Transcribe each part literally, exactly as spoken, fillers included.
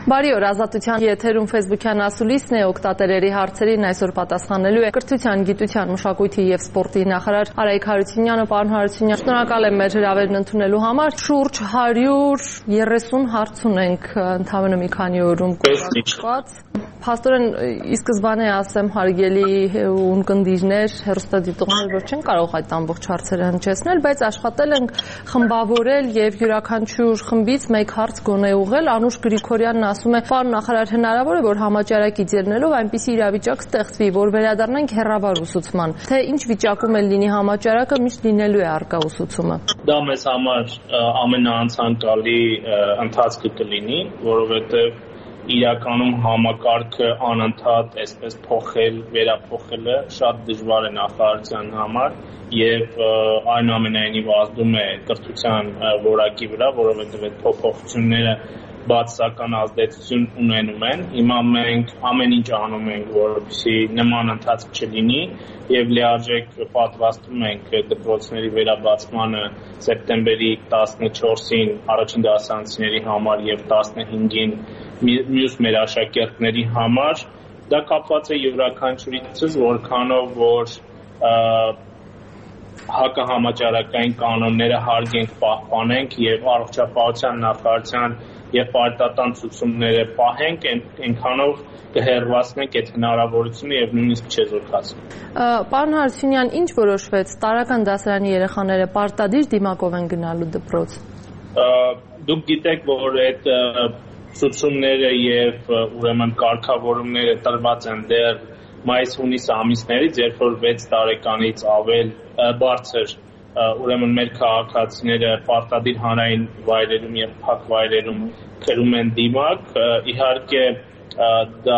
Բարի օր, Ազատության եթերում Facebook-յան ասուլիսն է, օգտատերերի հարցերին այսօր պատասխանելու է Կրթության, գիտության, մշակույթի եւ սպորտի նախարար Արայիկ Հարությունյանը։ Պարոն Հարությունյան, շնորհակալ եմ մեր հրավերն ընդունելու համար։ Շուրջ հարյուր երեսուն հարց ունենք ընդամենը մի քանի օրում կոչված։ Փաստորեն, ի սկզբանե ասեմ, հարգելի ունկնդիրներ, հեռուստադիտողներ, որ չեն կարող այդ ամբողջ հարցերը հնչեցնել, բայց աշխատել ենք խմբավորել եւ յուրաքանչյուր խմբից մեկ հարց գոնե ուղղել։ Անուշ Գրիգորյանն ասում է, պարոն նախարար, հնարավոր է, որ համաճարակից ելնելով այնպիսի իրավիճակ ստեղծվի, որ վերադառնանք հեռավար ուսուցման, թե ինչ վիճակում էլ լինի համաճարակը, միշտ լինելու է առկա ուսուցումը։ Դա մեզ համար ամենաանցանկալի ընթացքը կլինի, որովհետեւ իրականում համակարգը անընդհատ այսպես փոխել, վերափոխելը շատ դժվար է նախարարության համար եւ այնուամենայնիվ ազդում է կրթության որակի վրա, որովհետեւ այդ փոփոխությունները բացասական ազդեցություն ունենում են։ Հիմա մենք ամեն ինչ անում ենք, որպեսզի նման ընթացք չլինի եւ լիարժեք պատրաստվում ենք դպրոցների վերաբացմանը սեպտեմբերի տասնչորսին առաջին դասարանցիների համար եւ տասնհինգին մյուս մեր աշակերտների համար։ Դա կապված է յուրաքանչյուրից, որքանով որ հակահամաճարակային կանոնները հարգենք, պահպանենք եւ առողջապահության նախարարության եւ պարտատան ցուցումները պահենք, այնքանով կհեռացնենք այդ հնարավորությունը եւ նույնիսկ չեզոքացնենք։ Պարոն Հարությունյան, ինչ որոշվեց, տարական դասարանի երեխաները պարտադիր դիմակով են գնալու դպրոց։ Դուք գիտեք, որ այդ ցուցումները եւ ուրեմն կարգավորումները տրված են դեռ մայիս-հունիս ամիսներից, երբ որ վեց տարեկանից ավել բարձր ուրեմն մեր քաղաքացիները պարտադիր հանրային վայրերում եւ փակ վայրերում կրում են դիմակ։ Իհարկե դա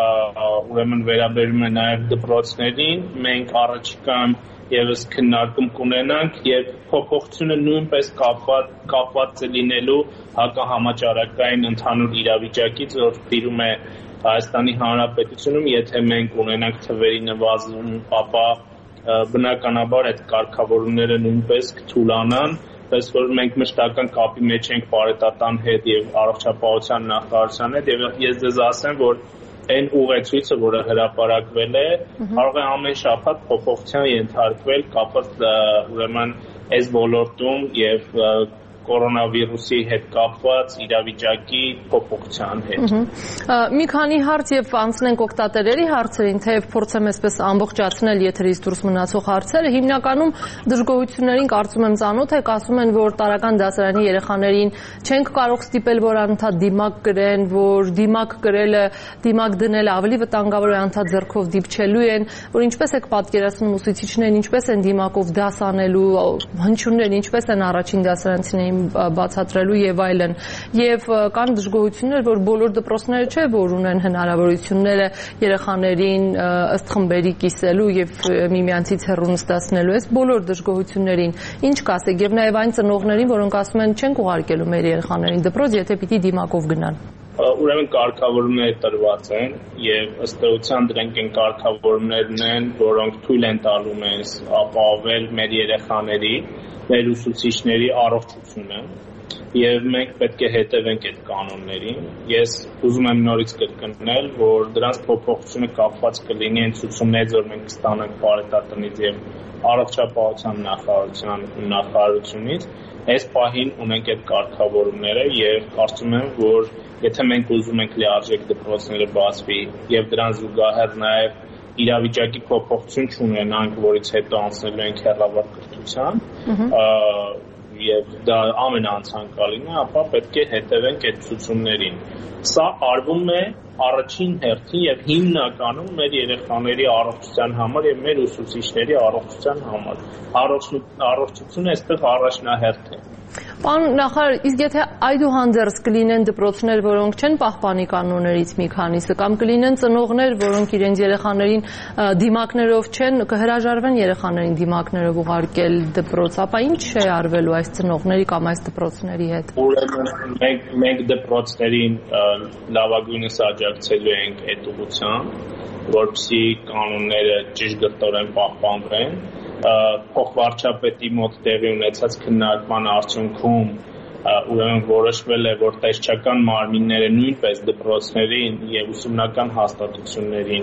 ուրեմն վերաբերում է նաեւ դպրոցներին։ Մենք առաջիկայում եւս քննարկում կունենանք եւ փոփոխությունը նույնպես կապված կապված է լինելու հակահամաճարակային ընդհանուր իրավիճակից, որ տիրում է Հայաստանի Հանրապետությունում, եթե մենք ունենանք թվերի նվազում, ապա բնականաբար այդ կարգավորումները նույնպես կթուլանան, պես որ մենք մշտական կապի մեջ ենք պարետատան հետ եւ առողջապահության նախարարության հետ եւ ես ձեզ ասեմ, որ այն ուղեցույցը, որը հրապարակվել է, կարող է ամեն շաբաթ փոփոխության ենթարկվել կապված ուրեմն այս ոլորտում եւ կորոնավիրուսի հետ կապված իրավիճակի փոփոխության հետ։ Մի քանի հարց եւ անցնենք օգտատերերի հարցերին, թեև փորձեմ այսպես ամբողջացնել եթերից դուրս մնացող հարցերը, հիմնականում դժգոհություններին կարծում եմ ծանոթ եք, ասում են, որ տարական դասարանի երեխաներին չենք կարող ստիպել, որ անընդհատ դիմակ կրեն, որ դիմակ կրելը, դիմակ դնելը ավելի վտանգավոր է, անընդհատ ձեռքով դիպչելու են, որ ինչպես եք պատկերացնում ուսուցիչներն ինչպես են դիմակով դաս անելու, հնչյուններն ինչպես են առաջին դասարանցիներին բացատրելու եւ այլն եւ կան դժգոհություններ, որ բոլոր դպրոցները չէ, որ ունեն հնարավորությունները երեխաներին ըստ խմբերի կիսելու եւ միմյանցից հեռու նստացնելու։ Այս բոլոր դժգոհություններին ինչ կասեք եւ նաեւ այն ծնողներին, որոնք ասում են չենք ուղարկելու մեր երեխաներին դպրոց, եթե պիտի դիմակով գնան։ Ուրեմն կարգավորումները տրված են եւ ըստ էության դրանք են կարգավորումներն են, որոնք թույլ են տալու մեզ ապահովել մեր երեխաների, մեր ուսուցիչների առողջությունը եւ մենք պետք է հետևենք այդ կանոններին։ Ես ուզում եմ նորից կրկնել, որ դրանց փոփոխությունը կապված կլինի այն ցուցումներից, որ մենք կստանանք պարետատնից եւ առողջապահության նախարարության նախարարությունից։ Այս պահին ունենք այդ կարգավորումները եւ կարծում եմ, որ եթե մենք ուզում ենք լիարժեք դպրոցները բացվի եւ դրան զուգահեռ նաեւ իրավիճակի փոփոխություն չունենանք, որից հետո անցնելու ենք հեռավար կրթության, եւ դա ամենաանցանկալին է, ապա պետք է հետևենք այդ ցուցումներին։ Սա արվում է առաջին հերթին եւ հիմնականում մեր երեխաների առողջության համար եւ մեր ուսուցիչների առողջության համար։ Առողջությունը այստեղ առաջնահերթ է։ Պարոն նախարար, իսկ եթե այդուհանդերձ կլինեն դպրոցներ, որոնք չեն պահպանի կանոններից մի քանիսը, կամ կլինեն ծնողներ, որոնք իրենց երեխաներին դիմակներով չեն, կհրաժարվեն երեխաներին դիմակներով ուղարկել դպրոց, ապա ինչ է արվելու այս ծնողների կամ այս դպրոցների հետ։ Ուրեմն մենք մենք դպրոցներին լավագույնս աջակցելու ենք այդ ուղղությամբ, որպեսզի կանոնները ճշգրտորեն պահպանվեն։ Փոխվարչապետի մոտ տեղի ունեցած քննարկման արդյունքում ուրեմն որոշվել է, որ տեսչական մարմինները նույնպես դպրոցներին եւ ուսումնական հաստատություններին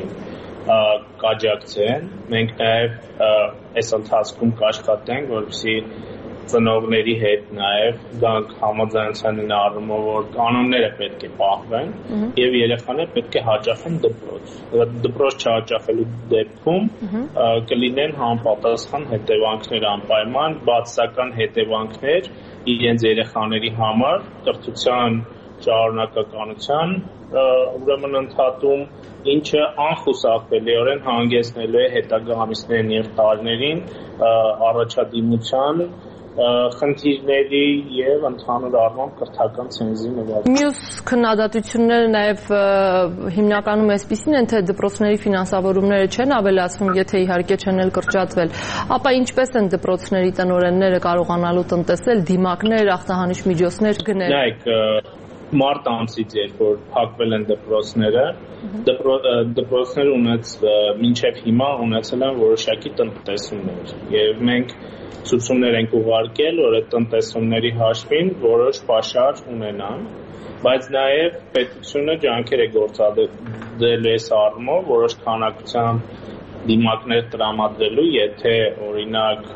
կաջակցեն։ Մենք նաեւ այս ընթացքում կաշխատենք, որպեսզի ծնողների հետ նաեւ գանք համաձայնության առումով, որ կանոնները պետք է պահվեն եւ երեխաները պետք է հաճախեն դպրոց։ Դպրոց չհաճախելու դեպքում կլինեն համապատասխան հետևանքներ անպայման, բացասական հետևանքներ իրենց երեխաների համար, կրթության շարունակականության ուրեմն ընդհատում, ինչը անխուսափելիորեն հանգեցնելու է հետագա ամիսներին եւ տարիներին առաջադիմության խնդիրների եւ ընդհանուր առմամբ կրթական ցենզի նվազում։ Մյուս քննադատությունները նաեւ հիմնականում այսպիսին են, թե դպրոցների ֆինանսավորումները չեն ավելացվում, եթե իհարկե չեն էլ կրճատվել, ապա ինչպես են դպրոցների տնօրենները կարողանալու տնտեսել դիմակներ, ախտահանիչ միջոցներ գնել։ Նայեք, մարտ ամսից երբ որ փակվել են դպրոցները, դպրոցները ունեց մինչև հիմա ունեցել են որոշակի տնտեսումներ եւ մենք ցուցումներ ենք ուղարկել, որ այդ տնտեսումների հաշվին որոշ պաշար ունենան, բայց նաև պետությունը ջանքեր է գործադրել այս առումով որոշ քանակությամբ դիմակներ տրամադրելու, եթե օրինակ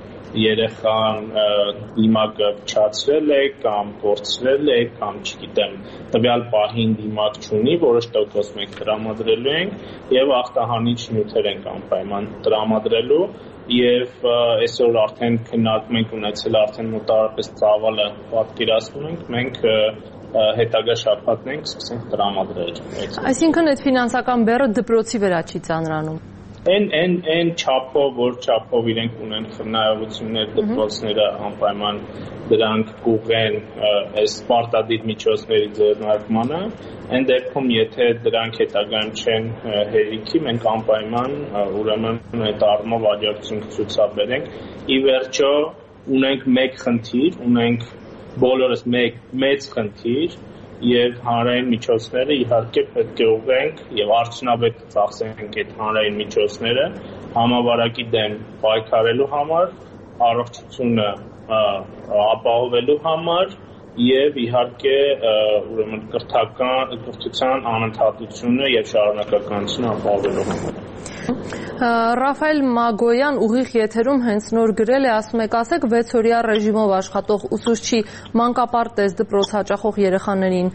երեխան դիմակը փչացրել է կամ կորցրել է կամ չգիտեմ տվյալ պահին դիմակ չունի, որոշ տոկոս մենք տրամադրելու ենք եւ ախտահանիչ նյութեր ենք անպայման տրամադրելու եւ այսօր արդեն քննարկում ենք ունեցել արդեն մոտավորապես ծավալը պատկերացնում ենք, մենք հետագա շաբաթներն սկսենք տրամադրել։ Այսինքն այդ ֆինանսական բեռը դպրոցի վրա չի ծանրանում։ Այն այն այն չափով, որ չափով իրենք ունեն հնարավորություններ դպրոցները անպայման դրանք կուղեն այս պարտադիր միջոցների ձեռնարկմանը, այն դեպքում եթե դրանք հետագայում չեն հերիքի, մենք անպայման ուրեմն այդ առումով աջակցություն կցուցաբերենք։ Ի վերջո ունենք մեկ խնդիր, ունենք բոլորս մեկ մեծ խնդիր եւ հանրային միջոցները իհարկե պետք է ուղենք եւ արդյունավետ ծախսենք այդ հանրային միջոցները համավարակի դեմ պայքարելու համար, առողջությունը ապահովելու համար եւ իհարկե ուրեմն կրթական կրթության անընդհատությունը եւ շարունակականությունը ապահովելու համար։ Ռաֆայել Մագոյան ուղիղ եթերում հենց նոր գրել է, ասում եք, ասեք վեցօրյա ռեժիմով աշխատող ուսուցչի մանկապարտեզ դպրոց հաճախող երեխաներին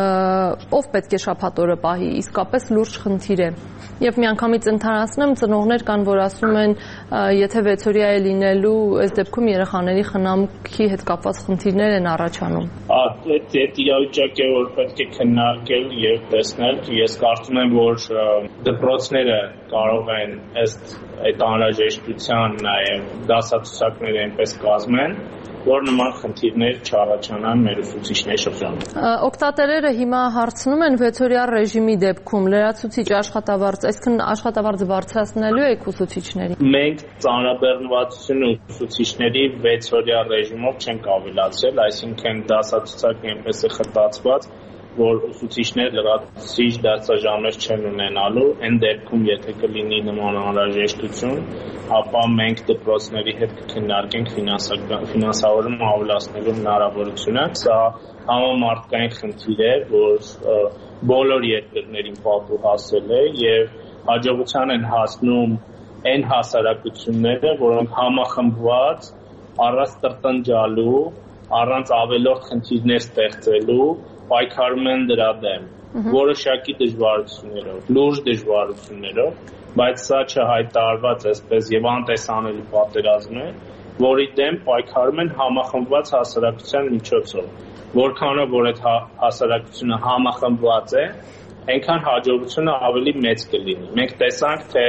ով պետք է շաբաթօրը պահի, իսկապես լուրջ խնդիր է։ Եվ միանգամից ընդհանրացնեմ, ծնողներ կան, որ ասում են, եթե վեցօրյա է լինելու, այս դեպքում երեխաների խնամքի հետ կապված խնդիրներ են առաջանում։ Այդ իրավիճակ է, որ պետք է քննարկել եւ տեսնել։ Ես կարծում եմ, որ դպրոցները կարող են ըստ այդ անհրաժեշտության նաեւ դասացուցակներ այնպես կազմեն, որ նման խնդիրներ չառաջանան մեր ուսուցիչների շրջանում։ Օգտատերերը հիմա հարցնում են վեցօրյա ռեժիմի դեպքում լրացուցիչ աշխատավարձ, այսինքն աշխատավարձը բարձրացնելու եք ուսուցիչների։ Մենք ծանրաբեռնվածությունը ուսուցիչների վեցօրյա ռեժիմով չենք ավելացրել, այսինքն դասացուցակն այնպես է խտացված, որ ուսուցիչներ լրացուցիչ դասաժամեր չեն ունենալու, այն դեպքում եթե կլինի նման անհրաժեշտություն, ապա մենք դպրոցների հետ կքննարկենք ֆինանսավորումը ավելացնելու հնարավորությունը։ Սա համամարտկային խնդիր է, որ բոլոր երկրներին պատուհասել է եւ հաջողության են հասնում այն հասարակությունները, որոնք համախմբված առանց տրտնջալու, առանց ավելորդ խնդիրներ ստեղծելու պայքարում են դրա դեմ որոշակի դժվարություններով, լուրջ դժվարություններով, բայց սա չհայտարարված այսպես եւ անտեսանելի պատերազմ է, որի դեմ պայքարում են համախմբված հասարակության միջոցով։ Որքանով որ այդ հասարակությունը համախմբված է, այնքան հաջողությունը ավելի մեծ կլինի։ Մենք տեսանք, թե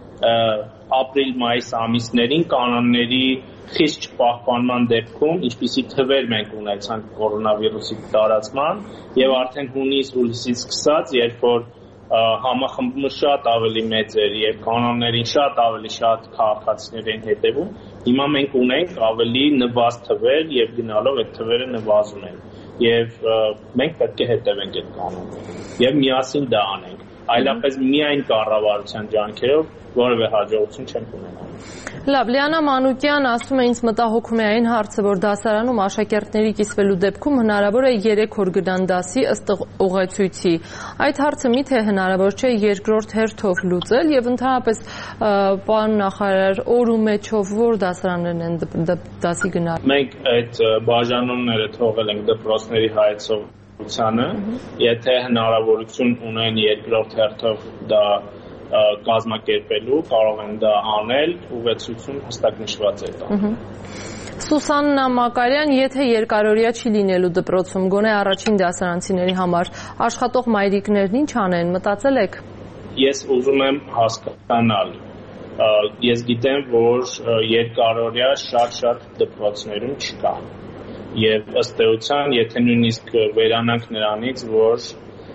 ապրիլ-մայիս ամիսներին կանոնների խիստ չպահպանման դեպքում, ինչպիսի թվեր մենք ունեցանք կորոնավիրուսի տարածման, եւ արդեն հունիս-հուլիսից սկսած, երբ որ համախմբումը շատ ավելի մեծ էր եւ կանոններին շատ ավելի շատ քաղաքացիներ են հետեւում, հիմա մենք ունենք ավելի նվազ թվեր եւ գնալով այդ թվերը նվազում են։ Եվ մենք պետք է հետևենք այդ կանոններին եւ միասին դա անենք։ այլապես միայն կառավարության ջանքերով որևէ հաջողություն չենք ունենա։ Լավ, Լիանա Մանուկյան ասում է, ինձ մտահոգում է այն հարցը, որ դասարանում աշակերտների կիսվելու դեպքում հնարավոր է երեք օր գնան դասի ըստ ուղեցույցի։ Այդ հարցը միթե հնարավոր չէ երկրորդ հերթով լուծել եւ ընդհանրապես պարոն նախարար, օրու մեջով որ դասարաններն են դասի գնալ։ Մենք այդ բաժանումները թողել ենք դպրոցների հայեցողությանը, եթե հնարավորություն ունեն երկրորդ հերթով դա կազմակերպելու, կարող են դա անել, ուղեցույցում հստակ նշված է դա։ Սուսաննա Մակարյան, եթե երկարօրյա չի լինելու դպրոցում, գոնե առաջին դասարանցիների համար, աշխատող մայրիկներն ինչ անեն, մտածել եք։ Ես ուզում եմ հասկանալ, ես գիտեմ, որ երկարօրյա շատ-շատ դպրոցներում չկա։ Եվ ըստ էության, եթե նույնիսկ վերանանք նրանից, որ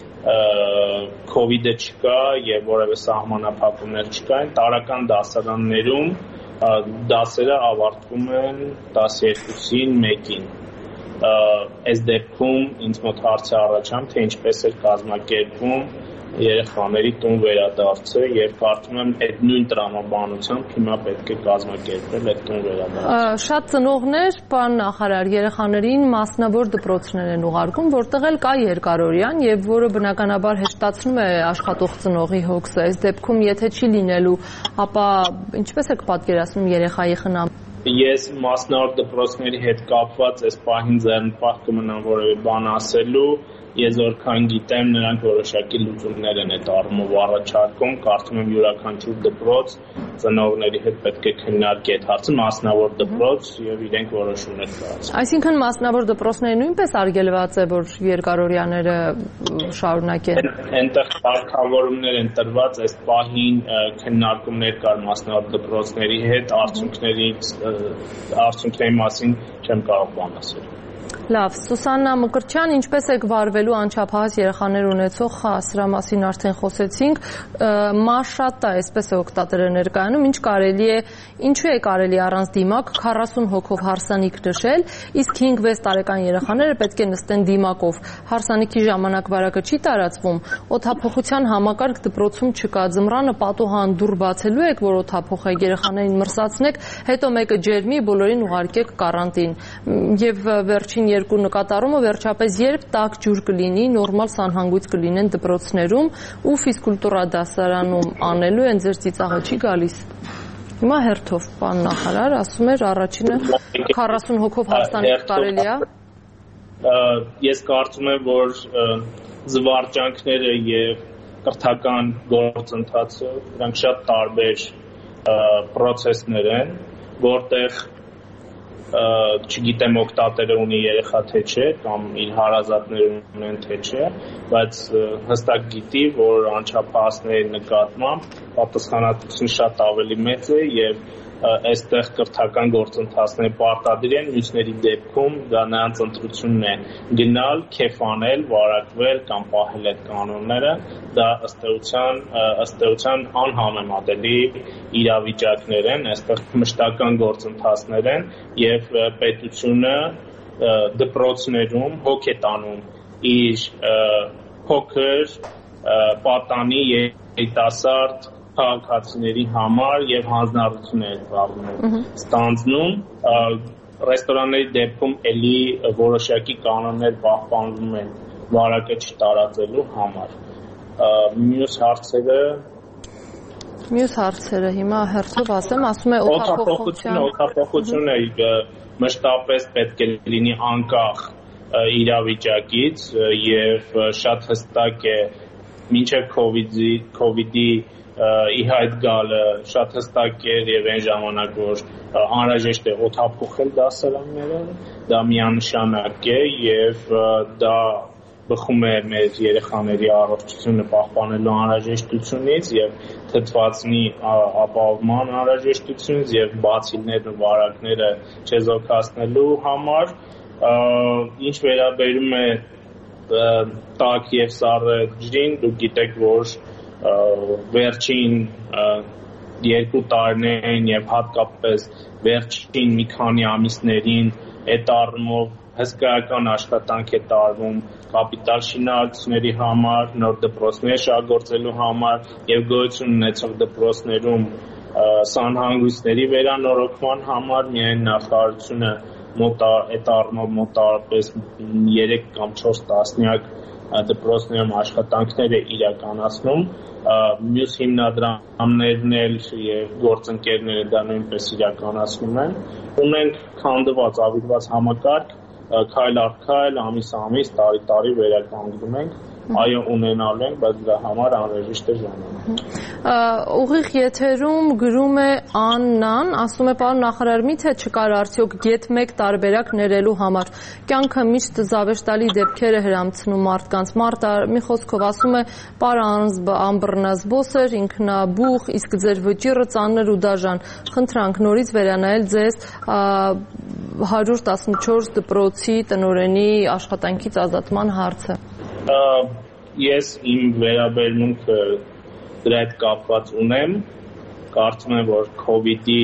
Քովիդը չկա եւ որևէ սահմանափակումներ չկային, տարական դասարաններում դասերը ավարտվում են տասներկուսին մեկին։ Այս դեպքում ինձ մոտ հարց է առաջանում, թե ինչպես է կազմակերպվում երեխաների տուն վերադարձը եւ կարծում եմ այդ նույն տրամաբանությամբ հիմա պետք է կազմակերպել այդ տուն վերադարձը։ Շատ ծնողներ, պարոն նախարար, երեխաներին մասնավոր դպրոցներ են ուղարկում, որտեղ էլ կա երկարօրյան եւ որը բնականաբար հեշտացնում է աշխատող ծնողի հոգսը։ Այս դեպքում եթե չի լինելու, ապա ինչպես եք պատկերացնում երեխայի խնամքը։ Ես մասնավոր դպրոցների հետ կապված այս պահին ձեռնպահ կմնամ որևէ բան ասելու։ Ես որքան գիտեմ, նրանք որոշակի լուծումներ են այդ առումով առաջարկում, կարծում եմ յուրաքանչյուր դպրոց ծնողների հետ պետք է քննարկի այդ հարցը, մասնավոր դպրոց եւ իրենք որոշումներ կայացնեն։ Այսինքն մասնավոր դպրոցները նույնպես արգելված է, որ երկարօրյաները շարունակեն։ Այնտեղ կարգավորումներ են տրված, այս պահին քննարկումներ կար մասնավոր դպրոցների հետ, արդյունքներից արդյունքների մասին չեմ կարող բան ասել։ Լավ, Սուսաննա Մկրտչյան, ինչպես եք վարվելու անչափահաս երեխաներ ունեցող, սրա մասին արդեն խոսեցինք, Մաշատա, այսպես է օգտատերը ներկայանում, ինչ կարելի է, ինչու է կարելի առանց դիմակ քառասուն հոգով հարսանիք նշել, իսկ հինգ-վեց տարեկան երեխաները պետք է նստեն դիմակով։ Հարսանիքի ժամանակ վարակը չի տարածվում, օդափոխության համակարգ դպրոցում չկա, ձմռանը պատուհան դուռ բացելու եք, որ օդափոխեք, երեխաներին մրսացնեք, հետո մեկը ջերմի, բոլորին ուղարկեք կարանտին։ Եվ վերջին երկու նկատառումը վերջապես երբ տաք ջուր կլինի, նորմալ սանհանգույց կլինեն դպրոցներում ու ֆիզկուլտուրա դասարանում անելու են, ձեր ծիծաղը չի գալիս։ Հիմա հերթով, պարոն նախարար, ասում էր առաջինը քառասուն հոգով հարսանիք կարելի է։ Ես կարծում եմ, որ զվարճանքները եւ կրթական գործընթացը դրանք շատ տարբեր պրոցեսներ են, որտեղ չգիտեմ օգտատերը ունի երեխա թե չէ կամ իր հարազատները ունեն թե չէ, բայց հստակ գիտի, որ անչափահասների նկատմամբ պատասխանատվությունը շատ ավելի մեծ է եւ այստեղ կրթական գործընթացները պարտադիր են, մյուսների դեպքում դա նրանց ընտրությունն է գնալ, քեֆ անել, վարակվել կամ պահել այդ կանոնները, դա ըստ էության ըստ էության անհամեմատելի իրավիճակներ են, այստեղ մշտական գործընթացներ են եւ պետությունը դպրոցներում հոգ է տանում իր փոքր պատանի երիտասարդ քաղաքացիների համար եւ հանձնառություններ զբաղվում ստանձնում ռեստորանների դեպքում էլի որոշակի կանոններ պահպանվում են վարակը չտարածելու համար մյուս հարցերը մյուս հարցերը հիմա հերթով ասեմ ասում է օդափոխությունը օդափոխությունը մշտապես պետք է լինի անկախ իրավիճակից եւ շատ հստակ է մինչեւ քովիդի քովիդի ի հայտ գալը շատ հստակ էր եւ այն ժամանակ որ անհրաժեշտ է օդափոխել դասարանները դա միանշանակ է եւ դա բխում է մեր երեխաների առողջությունը պահպանելու անհրաժեշտությունից եւ թթվածնի ապահովման անհրաժեշտությունից եւ բացիլներն ու վարակները չեզոքացնելու համար ինչ վերաբերում է տաք եւ սառը ջրին դուք գիտեք որ վերջին երկու տարիներին եւ հատկապես վերջին մի քանի ամիսներին այդ առումով հսկայական աշխատանք է տարվում կապիտալ շինարարությունների համար, նոր դպրոցներ շահգործելու համար եւ գոյություն ունեցող դպրոցներում սանհանգույցների վերանորոգման համար միայն նախարարությունը մոտ այդ առումով մոտավորապես երեք կամ չորս տասնյակ դպրոցներում աշխատանքներ է իրականացնում, մյուս հիմնադրամներն էլ եւ գործընկերները դա նույնպես իրականացնում են։ Ունենք քանդված, ավիրված համակարգ, քայլ առ քայլ, ամիս ամիս, տարի տարի վերականգնում ենք, այո ունենալու ենք, բայց դրա համար անհրաժեշտ է ժամանակ։ Ուղիղ եթերում գրում է Աննան, ասում է պարոն նախարար, միթե չկար արդյոք գեթ մեկ տարբերակ ներելու համար։ Կյանքը միշտ զավեշտալի դեպքեր է հրամցնում մարդկանց։ Մարդը մի խոսքով ասում է պարը անբռնազբոս էր, ինքնաբուխ, իսկ ձեր վճիռը ծանր ու դաժան։ Խնդրանք նորից վերանայել ձեզ հարյուր տասնչորս դպրոցի տնօրենի աշխատանքից ազատման հարցը։ Ես իմ վերաբերմունքը դրա հետ կապված ունեմ, կարծում եմ, որ քովիդի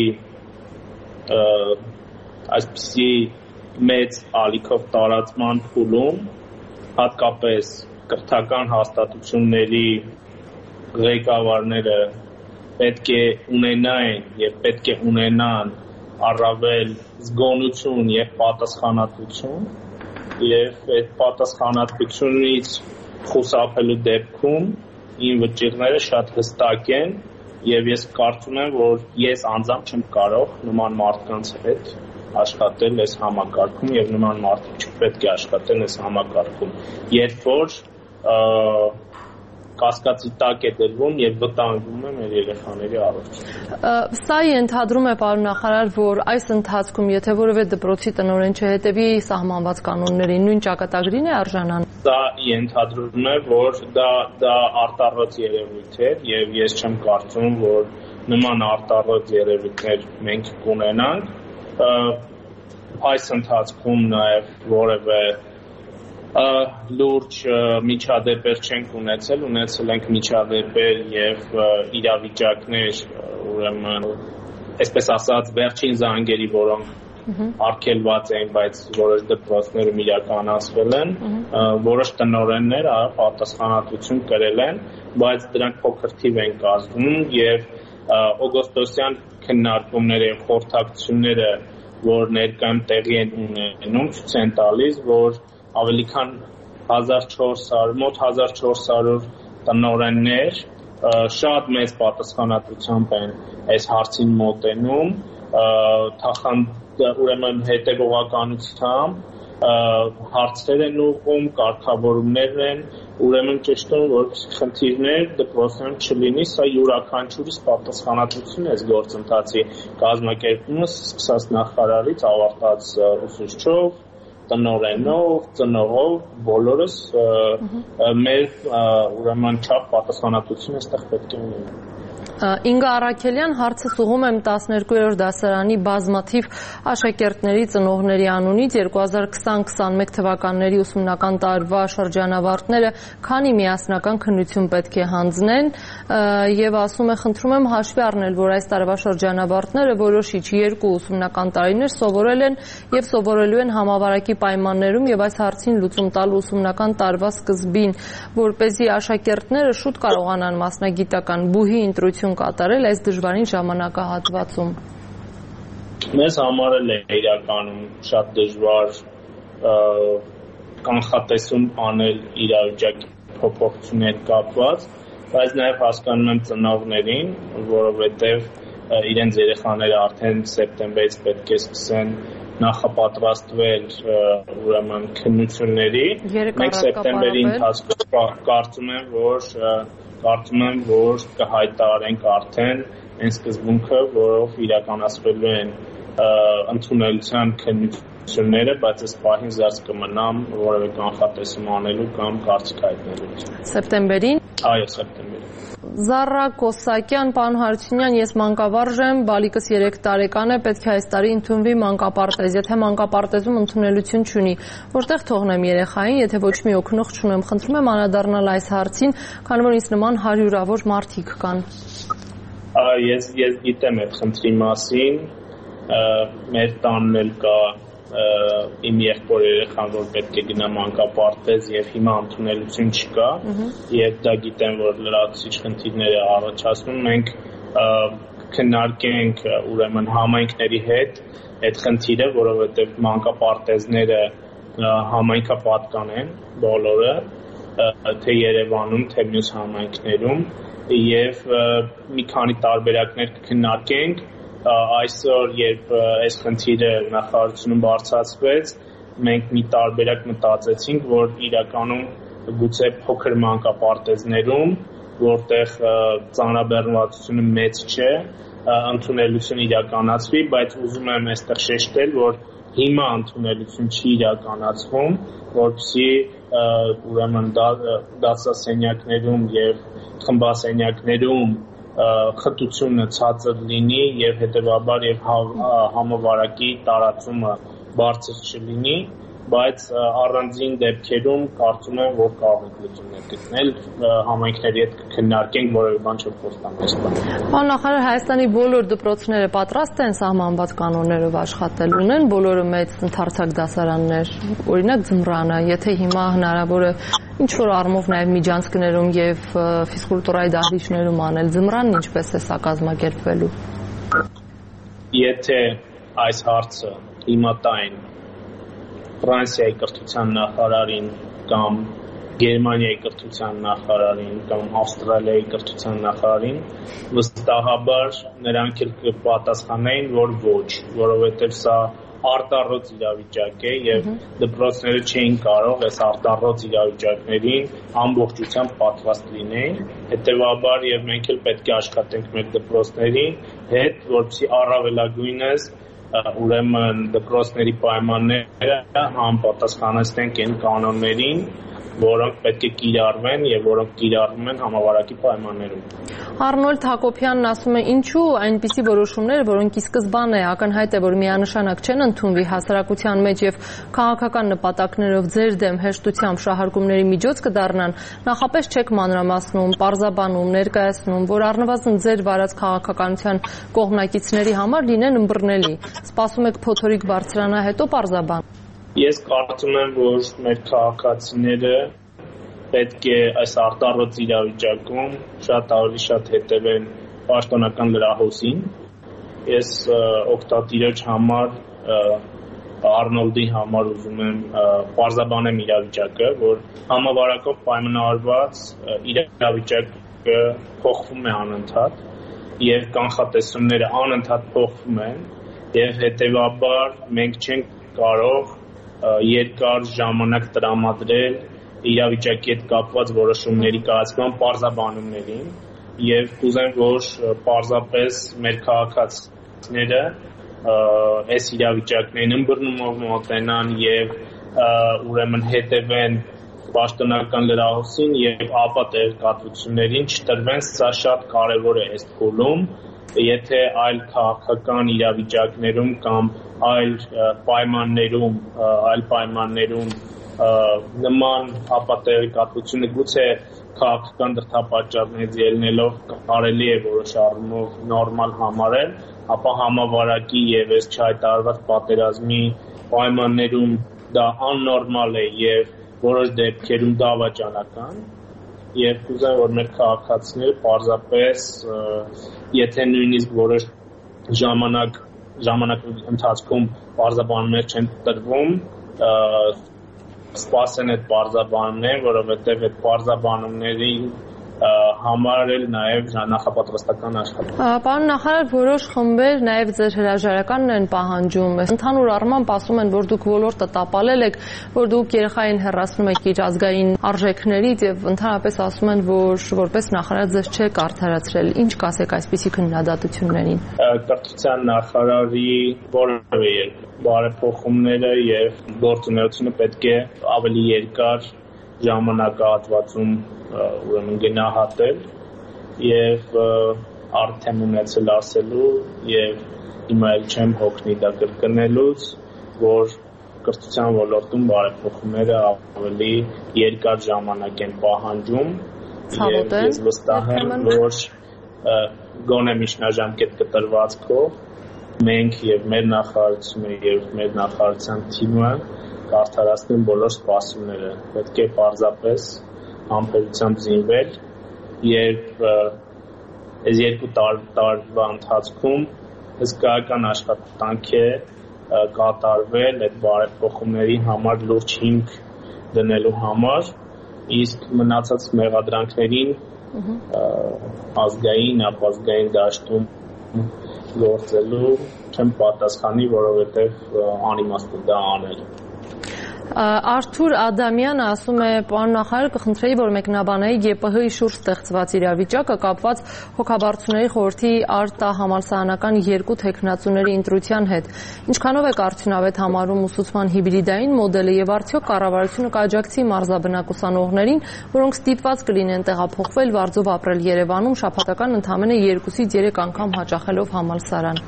այսպիսի մեծ ալիքով տարածման փուլում, հատկապես կրթական հաստատությունների ղեկավարները պետք է ունենային եւ պետք է ունենան առավել զգոնություն եւ պատասխանատվություն եւ այդ պատասխանատվությունից խուսափելու դեպքում իմ վճիռները շատ հստակ են եւ ես կարծում եմ, որ ես անձամբ չեմ կարող նման մարդկանց հետ աշխատել այս համակարգում եւ նման մարդիկ չպետք է աշխատեն այս համակարգում, երբ որ կասկածի տակ է դրվում եւ վտանգվում է մեր երեխաների առողջությունը։ Սա ենթադրում է պարոն նախարար, որ այս ընթացքում եթե որևէ դպրոցի տնօրեն չհետևի սահմանված կանոններին, նույն ճակատագրին է արժանանում։ Դա ենթադրում է, որ դա դա արտառոց երևույթ է եւ ես չեմ կարծում, որ նման արտառոց երևույթներ մենք կունենանք։ Այս ընթացքում նաեւ որևէ լուրջ միջադեպեր չենք ունեցել, ունեցել ենք միջադեպեր եւ իրավիճակներ, ուրեմն, այսպես ասած, վերջին զանգերի, որոնք արգելված էին, բայց որոշ դպրոցներում իրականացվել են, որոշ տնօրեններ պատասխանատվություն կրել են, բայց դրանք փոքր թիվ են կազմում եւ օգոստոսյան քննարկումները եւ խորհրդակցությունները, որ ներկայում տեղի են ունենում, ցույց են տալիս, որ ավելի քան հազար չորս հարյուր, մոտ հազար չորս հարյուր տնօրեններ շատ մեծ պատասխանատվությամբ են այս հարցին մոտենում, ուրեմն հետևողականությամբ հարցեր են ուղղում, կարգավորումներ են, ուրեմն ճշտում, որպեսզի խնդիրներ դպրոցներում չլինի, սա յուրաքանչյուրիս պատասխանատվություն է այս գործընթացի կազմակերպումը, սկսած նախարարից, ավարտած ուսուցչով, տնօրենով, ծնողով, բոլորս մեր ուրեմն չափ պատասխանատվություն այստեղ պետք է ունենանք։ Ինգա Առաքելյան, հարցս ուղղում եմ տասներկուերորդ դասարանի բազմաթիվ աշակերտների ծնողների անունից երկու հազար քսան քսանմեկ թվականների ուսումնական տարվա շրջանավարտները քանի միասնական քննություն պետք է հանձնեն եւ ասում է խնդրում եմ հաշվի առնել, որ այս տարվա շրջանավարտները որոշիչ երկու ուսումնական տարիներ սովորել են եւ սովորելու են համավարակի պայմաններում եւ այս հարցին լուծում տալ ուսումնական տարվա սկզբին, որպեսզի աշակերտները շուտ կարողանան մասնագիտական բուհի ընտրություն կատարել այս դժվարին ժամանակահատվածում։ Մեզ համար էլ է իրականում շատ դժվար կանխատեսում անել իրավիճակի փոփոխությունի հետ կապված, բայց նաև հասկանում եմ ծնողներին, որովհետև իրենց երեխաները արդեն սեպտեմբերից պետք է սկսեն նախապատրաստվել ուրեմն քննությունների։ Մենք սեպտեմբերի ընթացքում կարծում եմ, որ կարծում եմ, որ կհայտարարենք արդեն այն սկզբունքը, որով իրականացվելու են ընդունելության քննությունները, բայց այս պահին զերծ կմնամ որևէ կանխատեսում անելու կամ կարծիք հայտնելու։ Սեպտեմբերին։ Այո, սեպտեմբերին։ Զառա Կոսակյան, պարոն Հարությունյան, ես մանկավարժ եմ, բալիկս երեք տարեկան է, պետք է այս տարի ընդունվի մանկապարտեզ։ Եթե մանկապարտեզում ընդունելություն չունի, որտեղ թողնեմ երեխային, եթե ոչ մի օգնող չունեմ, խնդրում եմ անդրադառնալ այս հարցին, քանի որ ինձ նման հարյուրավոր մարդիկ կան։ Ես ես գիտեմ այդ խնդրի մասին, մեր տանն էլ կա իմ եղբոր երեխան, որ պետք է գնա մանկապարտեզ եւ հիմա ընդունելություն չկա եւ դա գիտեմ, որ լրացուցիչ խնդիրներ է առաջացնում, մենք քննարկենք ուրեմն համայնքների հետ այդ խնդիրը, որովհետեւ մանկապարտեզները համայնքապատկան են բոլորը, թե Երևանում, թե մյուս համայնքներում եւ մի քանի տարբերակներ կքննարկենք այսօր երբ այս խնդիրը նախարարությունում բարձրացվեց մենք մի տարբերակ մտածեցինք որ իրականում գուցե փոքր մանկապարտեզներում որտեղ ծանրաբեռնվածությունը մեծ չէ ընդունելություն իրականացվի բայց ուզում եմ այստեղ շեշտել որ հիմա ընդունելություն չի իրականացվում որպեսզի ուրեմն դասասենյակներում եւ խմբասենյակներում խտությունը ցածր լինի եւ հետեւաբար եւ համավարակի տարածումը բարձր չլինի, բայց առանձին դեպքերում կարծում եմ, որ կարող ենք լուծումներ գտնել համայնքների հետ կքննարկենք որևէ բան չփոխանցենք։ Պարոն նախարար, Հայաստանի բոլոր դպրոցները պատրաստ են սահմանված կանոններով աշխատել, ունեն բոլորը մեծ ընդարձակ դասարաններ, օրինակ ձմռանը, եթե հիմա հնարավոր է ինչ որ առումով նաև միջանցքներում եւ ֆիզկուլտուրայի դահլիճներում անել ձմռանն ինչպես է սա կազմակերպվելու։ Եթե այս հարցը հիմա տային Ֆրանսիայի կրթության նախարարին կամ Գերմանիայի կրթության նախարարին կամ Ավստրալիայի կրթության նախարարին վստահաբար նրանք էլ կպատասխանեին, որ ոչ, որովհետև սա արտառոց իրավիճակ է եւ դպրոցները չէին կարող այս արտառոց իրավիճակներին ամբողջությամբ պատրաստ լինեն հետեւաբար եւ մենք էլ պետք է աշխատենք մեր դպրոցների հետ որպեսզի առավելագույնս ուրեմն դպրոցների պայմանները համապատասխանեցնենք այն կանոններին որոնք պետք է կիրառվեն եւ որոնք կիրառվում են համավարակի պայմաններում։ Արնոլդ Հակոբյանն ասում է ինչու այնպիսի որոշումներ, որոնք ի սկզբանե ակնհայտ է, որ միանշանակ չեն ընդունվի հասարակության մեջ եւ քաղաքական նպատակներով ձեր դեմ հեշտությամբ շահարկումների միջոց կդառնան, նախապես չեք մանրամասնում, պարզաբանում, ներկայացնում, որ առնվազն ձեր վարած քաղաքականության կողմնակիցների համար լինեն ըմբռնելի։ Սպասում եք փոթորիկ բարձրանա, հետո պարզաբան։ Ես կարծում եմ, որ մեր քաղաքացիները պետք է այս արտառոց իրավիճակում շատ ավելի շատ հետևեն պաշտոնական լրահոսին։ Ես օգտատիրոջ համար Արնոլդի համար ուզում եմ պարզաբանեմ իրավիճակը, որ համավարակով պայմանավորված իրավիճակը փոխվում է անընդհատ եւ կանխատեսումները անընդհատ փոխվում են եւ հետեւաբար մենք չենք կարող երկար ժամանակ տրամադրել իրավիճակի հետ կապված որոշումների կայացման պարզաբանումներին եւ կուզեմ որ պարզապես մեր քաղաքացիները այս իրավիճակներին ըմբռնումով մոտենան եւ ուրեմն հետևեն պաշտոնական լրահոսին եւ ապա տեղեկատվություններին չտրվեն սա շատ կարեւոր է այս փուլում եթե այլ քաղաքական իրավիճակներում կամ այլ պայմաններում այլ պայմաններում նման ապատեղեկատվությունը գուցե քաղաքական դրդապատճառներից ելնելով կարելի է որոշ առումով նորմալ համարել, ապա համավարակի եւ այս չհայտարարված պատերազմի պայմաններում դա աննորմալ է եւ որոշ դեպքերում դավաճանական եւ կուզեմ որ մեր քաղաքացիները պարզապես եթե նույնիսկ որոշ ժամանակ ժամանակի ընթացքում պարզաբանումներ չեն տրվում սպասեն այդ պարզաբանումները որովհետեւ այդ պարզաբանումների համար էլ նաև նախապատրաստական աշխատանք։ Պարոն նախարար, որոշ խմբեր նաև ձեր հրաժարականն են պահանջում։ Ընդհանուր առմամբ ասում են, որ դուք ոլորտը տապալել եք, որ դուք երեխային հեռացնում եք իր ազգային արժեքներից եւ ընդհանրապես ասում են, որ որպես նախարար ձեզ չեք արդարացրել։ Ինչ կասեք այսպիսի քննադատություններին։ Կրթության նախարարի որևէ բարեփոխումները եւ գործունեությունը պետք է ավելի երկար ժամանակահատվածում ուրեմն գնահատել եւ արդեն ունեցել ասելու եւ հիմա էլ չեմ հոգնի դա կրկնելուց որ կրթության ոլորտում բարեփոխումները ավելի երկար ժամանակ են պահանջում եւ ես վստահ եմ որ գոնե միջնաժամկետ կտրվածքով մենք եւ մեր նախարարությունը եւ մեր նախարարության թիմը կարդարացնեն բոլոր սպասումները։ Պետք է պարզապես համբերությամբ զինվել, երբ այս երկու տարվա ընթացքում հսկայական աշխատանք է կատարվել այդ բարեփոխումների համար լուրջ հիմք դնելու համար, իսկ մնացած մեղադրանքներին ազգային, ապազգային դաշտում գործելու չեմ պատասխանի, որովհետև անիմաստ է դա անել։ Արթուր Ադամյանը ասում է, պարոն նախարար, կխնդրեի, որ մեկնաբանեի ԳՊՀ-ի շուրջ ստեղծված իրավիճակը կապված հոգաբարձուների խորհրդի արտահամալսարանական երկու թեկնածուների ընտրության հետ։ Ինչքանով եք արդյունավետ համարում ուսուցման հիբրիդային մոդելը եւ արդյոք կառավարությունը կաջակցի մարզաբնակ ուսանողներին, որոնք ստիպված կլինեն տեղափոխվել վարձով ապրել Երևանում, շաբաթական ընդամենը երկուսից երեք անգամ հաճախելով համալսարան։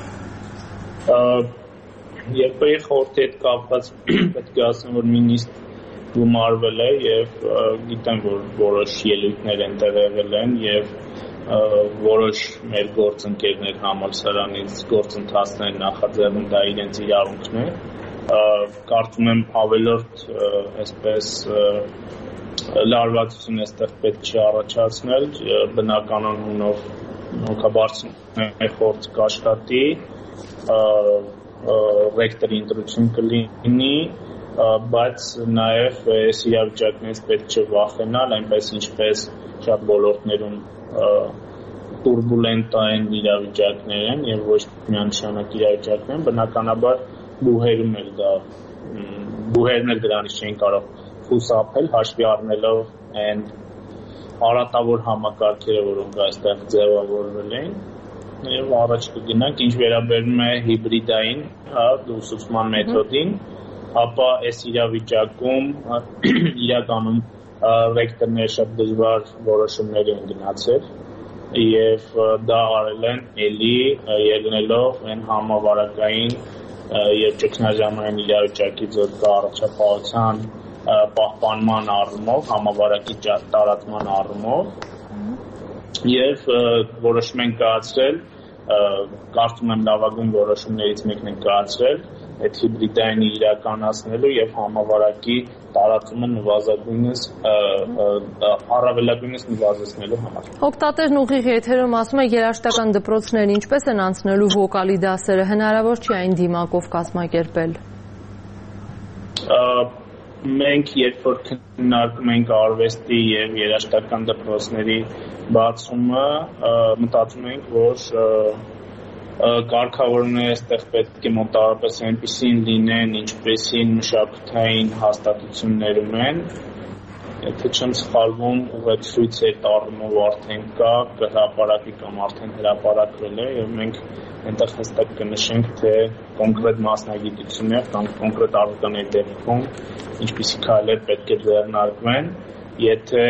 ԵՊՀ-ի խորհրդի հետ կապված պետք է ասեմ, որ նույնիսկ գումարվել է եւ գիտեմ, որ որոշ ելույթներ ընդեղ եղել են եւ որոշ մեր գործընկերներ համալսարանից գործընթացներ նախաձեռնում, դա իրենց իրավունքն է։ Կարծում եմ ավելորդ այսպես լարվածություն այստեղ պետք չի առաջացնել, բնականon հունով հոգաբարձուների խորհուրդ կաշխատի, ռեկտորի ընտրություն կլինի, բայց նաև այս իրավիճակներից պետք չէ վախենալ, այնպես ինչպես շատ ոլորտներում տուրբուլենտային իրավիճակներ են եւ ոչ միանշանակ իրավիճակներ են, բնականաբար բուհերում էլ դա բուհերն էլ դրանից չեն կարող խուսափել, հաշվի առնելով այն արատավոր համակարգերը, որոնք այստեղ ձևավորվել են։ Եվ առաջ կգնանք, ինչ վերաբերում է հիբրիդային ուսուցման մեթոդին, ապա այս իրավիճակում իրականում ռեկտորները շատ դժվար որոշումներ են գնացել եւ դա արել են էլի ելնելով այն համավարակային եւ ճգնաժամային իրավիճակի ձեռք կա առաջապահության պահպանման առումով, համավարակի տարածման առումով եւ որոշում են կայացրել, կարծում եմ լավագույն որոշումներից մեկն են կայացրել այդ հիբրիդային իրականացնելու եւ համավարակի տարածումը նվազագույնս առավելագույնս նվազեցնելու համար։ Օգտատերն ուղիղ եթերում ասում է, երաժշտական դպրոցներն ինչպես են անցնելու վոկալի դասերը, հնարավոր չի այն դիմակով կազմակերպել։ Մենք երբ որ քննարկում ենք արվեստի եւ երաժշտական դպրոցների բացումը, մտածում ենք, որ կարգավորումները այստեղ պետք է մոտավորապես այնպիսին լինեն, ինչպեսին մշակութային հաստատություններում են։ Եթե չեմ սխալվում, ուղեցույց առումով արդեն կա, հրապարակի կամ արդեն հրապարակվել է եւ մենք այնտեղ հստակ կնշենք, թե կոնկրետ մասնագիտություններ կամ կոնկրետ առողջական դեպքում ինչպիսի քայլեր պետք է ձեռնարկվեն, եթե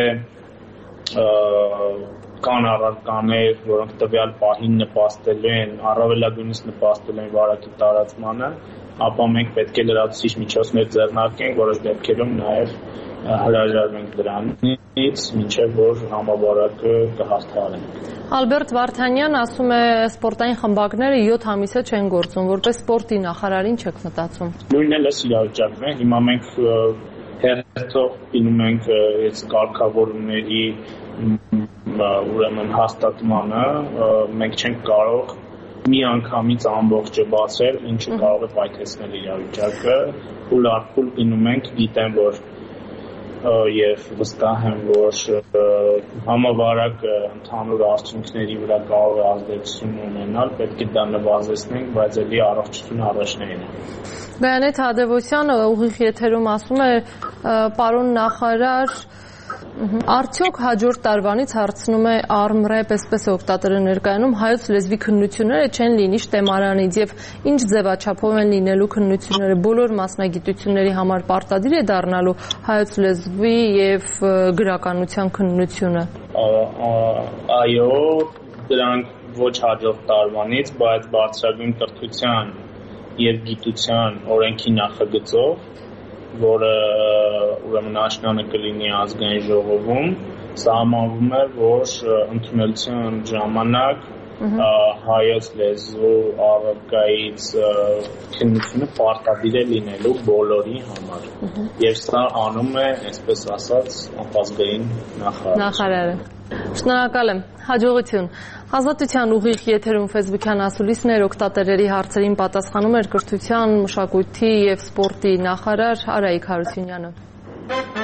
կան առարկաներ, որոնք տվյալ պահին նպաստելու են, առավելագույնս նպաստելու են վարակի տարածմանը, ապա մենք պետք է լրացուցիչ միջոցներ ձեռնարկենք, որոշ դեպքերում նաև հրաժարվենք դրանից, մինչև որ համավարակը կհաղթահարենք։ Ալբերտ Վարդանյան ասում է, սպորտային խմբակները յոթ ամիս է չեն գործում, որպես սպորտի նախարարին չեք մտածում։ Նույնն էլ էս իրավիճակն է, հիմա մենք հերթով պինում ենք այս կարգավորումների ուրեմն հաստատմանը, մենք չենք կարող մի անգամից ամբողջը բացել, ինչը կարող է պայթեցնել իրավիճակը, փուլ առ փուլ պինում ենք, գիտեմ, որ եւ վստահ եմ, որ համավարակը ընդհանուր արդյունքների վրա կարող է ազդեցություն ունենալ, պետք է դա նվազեցնենք, բայց ելի առողջությունը առաջնային է։ Բյանեթ Հադևոսյանը ուղիղ եթերում ասում է, պարոն նախարար, արդյոք հաջորդ տարվանից հարցնում է Armrep, այսպես է օգտատերը ներկայանում, հայոց լեզվի քննությունները չեն լինի շտեմարանից եւ ինչ ձևաչափով են լինելու քննությունները, բոլոր մասնագիտությունների համար պարտադիր է դառնալու հայոց լեզվի եւ գրականության քննությունը։ Այո, դրանք ոչ հաջորդ տարվանից, բայց բարձրագույն կրթության եւ գիտության օրենքի նախագծով, որը ուրեմն աշնանը կլինի ազգային ժողովում, սահմանվում է, որ ընդունելության ժամանակ հայոց լեզու առարկայից քննությունը պարտադիր է լինելու բոլորի համար։ Եվ սա անում է, այսպես ասած, ապազգային նախարարը։ Նախարարը։ Շնորհակալ եմ։ Հաջողություն։ Ազատության ուղիղ եթերում Facebook-յան ասուլիսներ օգտատերերի հարցերին պատասխանում էր կրթության, մշակույթի և սպորտի նախարար Արայիկ Հարությունյանը։